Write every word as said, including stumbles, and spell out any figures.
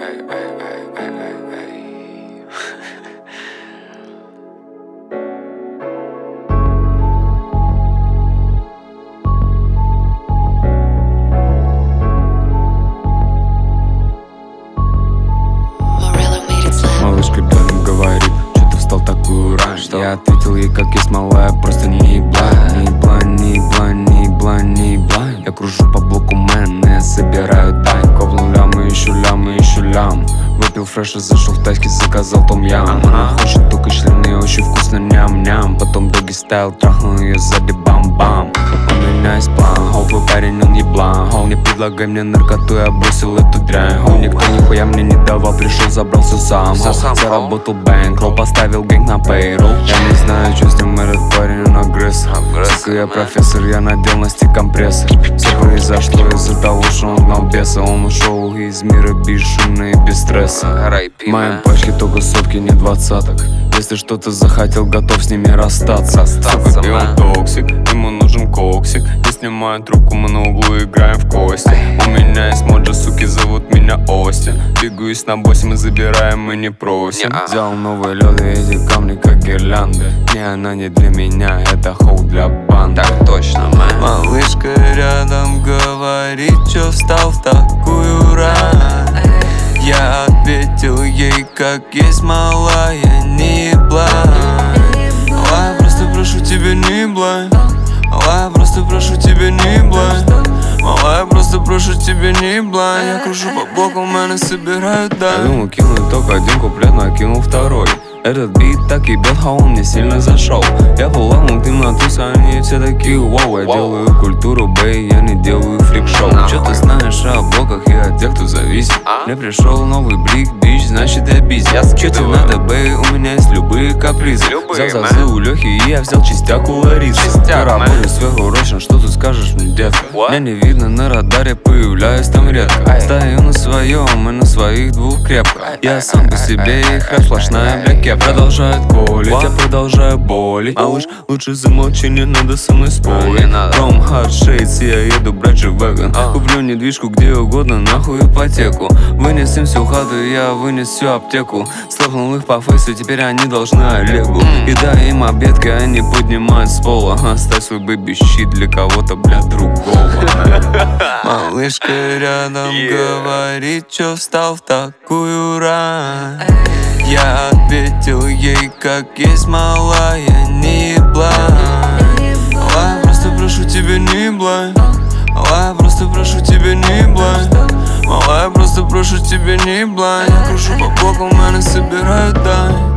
эй, эй, эй, эй, эй, эй. Малышка рядом говорит, что ты встал такую рань. Я ответил ей, как есть, малая, просто не ебла. Не ебла, не ебла, не ебла, не ебла. Я кружу по блоку мэн, я собираю дань. Ковну лямы, ищу лямы, ищу лям. Выпил фреша, зашел в тайский, заказал том-ям. Она хочет только члены, очень вкусно, ням-ням. Потом доги стайл, трахнул ее сзади, бам-бам. У меня есть план, хоу, парень, он еблан. Хоу, не предлагай мне наркоту, я бросил эту дрянь. Хоу, никто нихуя мне не давал, пришел, забрал все сам. Хоу, заработал бэнкролл, поставил гэнг на пейролл. Я не знаю, что с ним этот парень, он агрессор. Сука, я профессор, я надел на стик компрессор. Все произошло из-за того, что он гнал беса. Он ушел из мира бесшумно и без стресса. В моем пачке только сотки, не двадцаток. Если что-то захотел, готов с ними расстаться. Сука, и он токсик, ему нужен коксик. Не снимаю трубку, мы на углу играем в кости. У меня есть моджа, суки, зовут меня Остин. Двигаюсь на боссе, мы забираем, мы не просим. Взял новые лёды, эти камни как гирлянды. Не, она не для меня, это хоу для банды. Так точно, мэн. Малышка рядом говорит, чё встал в такую рань. Я ответил ей, как есть, малая, не ебла. Малая, просто прошу тебя, не ебла. Малая, просто прошу тебя, не ебла. Малая, просто прошу тебя, не ебла. Я кружу по блоку, мене собирают, да. Я думал, кинуть только один куплет, но кинул второй. Этот бит так ебет, а он мне сильно зашел. Я поламал темноту, они все такие вау. Я делаю культуру, бэй, я не делаю фрик-шоу. Чё ты знаешь о блоках и о тех, кто зависит? Мне пришел новый блик, бич, значит я бизи. Чё тебе надо, бэй, у меня есть любые капризы. Взял зазы у Лёхи, и я взял чистяк у Ларисы. Я работаю сверхурочно, что ты скажешь мне, детка? Меня не видно на радаре, появляюсь там редко. Стою на своем и на своих двух крепко. Я сам по себе, их сплошная бляке. Продолжает колить, я продолжаю болеть. Малыш, лучше замолчи, не надо со мной спорить. Ром, hard shades, я еду брать же веган. Куплю недвижку где угодно, нахуй ипотеку. Вынес им всю хату, я вынес всю аптеку. Слопнул их по фейсу, теперь они должны Олегу. И дай им обедки, они поднимают с пола. Оставь свой бэби-щит для кого-то, бля, другого. Малышка рядом говорит, чё встал в такую рань. Я ответил ей, как есть, малая, не ебла. Малая, просто прошу тебя, не ебла. Малая, просто прошу тебя, не ебла. Малая, просто прошу тебя, не ебла. Я кружу по блоку, мене собирают, да.